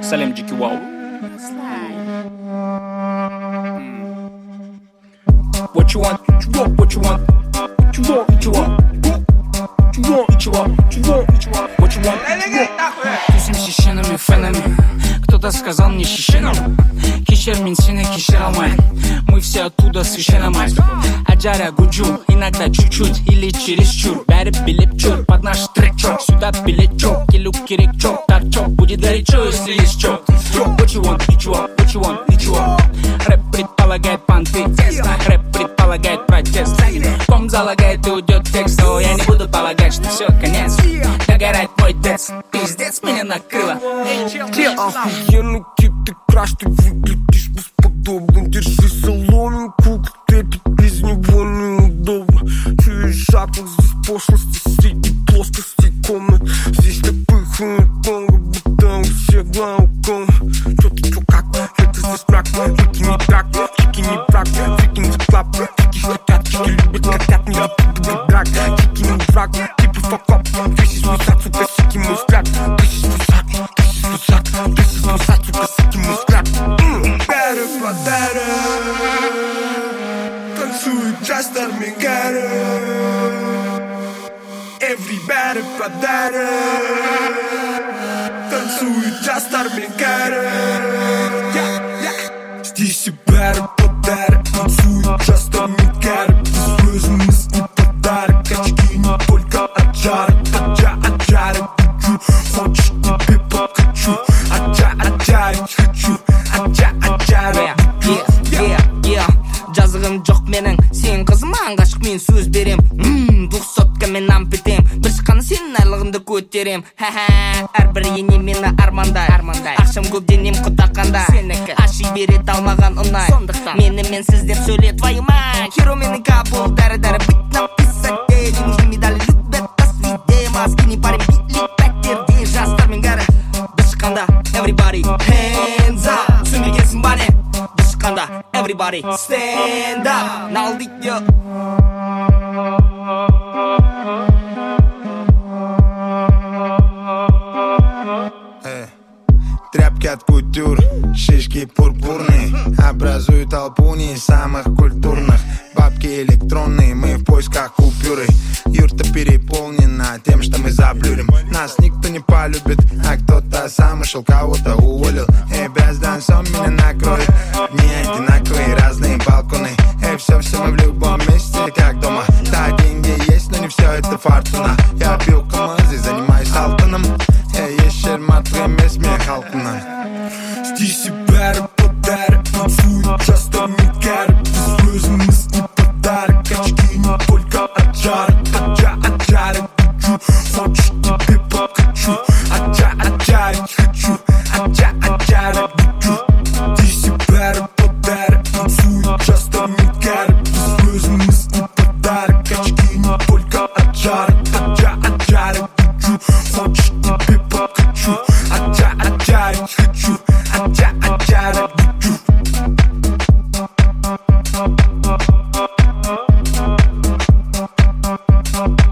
Салем Джики Вау. What you want? What you want? What you want? What you want? What you want? What you want? What you want? What you want? What you want? Тусим шишенами, фенами. Кто-то сказал мне шишенам. Кешер мен сені кешер алмайын. Мы все оттуда священно мать. Аджара гуджу, иногда чуть-чуть или чересчур. Бәрі билеп чур, под наш трек чок. Сюда билет чок, келу керек чок. Торчок, будет горячо, если есть чок. What you want? What you want? What you want? What you want? Рэп предполагает понты. Рэп предполагает протест. Ком залагает и уйдет текст. Но я не буду полагать, что все, конец. Догорает мой дец. Пиздец меня накрыло. Охуенный тип, ты краш, ты выглядишь бесподобно. Держи соломинку, как это без него неудобно. Чуешь запах здесь пошлости среди плоскостей комнат. Здесь так пыхает много, будто у всех глауком. Чё ты, чё как, это здесь мрак. Чики не так, чики не брак. Чики не клап, чики хотят, чики любят котят. Не любят драк, чики не враг. Типа факап, this is высад, сука, сики мой взгляд. This is высад, this is высад. This is высад, сука, сики мой взгляд. Better, better. Танцует джаз, армигары. Everybody, better. Танцует джаз, армигары. Здесь и better, better. Танцует джаз, армигары. Бесслезный мысли подарок. Очки не только от жара. Аджары, хочу. Хочешь, тебе подкачу. Аджарить хочу. Аджары. Жазығым жоқ менің, сен қызыман ғашық мен сөз берем. 200 мен ампетем, бір шыққаны сенің айлығыңды көтерем. Әрбір ене мені армандай. Ақшам көп денем құтақанда. Аши берет алмаған ұнай. Мені менсіз деп сөйле, твою мать. Херо менің капыл, дәрі-дәрі бит написать. Не нужны медали, любят нас везде. Маски не парим, битли пәттерде. Жастармен кәрі, бір шыққанда. Everybody, hands up. Түсінбегенсің ба не? Бір шыққанда. Everybody, stand up. Налдик, yo. Тряпки от кутюр, шишки пурпурные образуют толпу не самых культурных. Бабки электронные, мы в поисках купюры. Юрта переполнена тем, что мы заблюрим. Нас никто не полюбит, а кто-то сам ушел, кого-то уволил. Без данцом меня накроет. Дни одинаковые, разные балконы. Все мы в любом месте, как дома. Да, деньги есть, но не все это фортуна. Я пил камазы, занимаюсь алтоном. Ешер матвеме смех халкуна. Здесь и better, better. Танцует джаз, армигары. Бесслезный мысли подарок. Очки не только от жара. Аджары, хочу. Хочешь, тебе подкачу. Аджарить хочу. Аджары, хочу. Здесь и better, better. Танцует джаз, армигары. Бесслезный мысли подарок. Очки не только от жара. Аджары, хочу. Хочешь, тебе подкачу. Аджарить хочу. Аджары, хочу.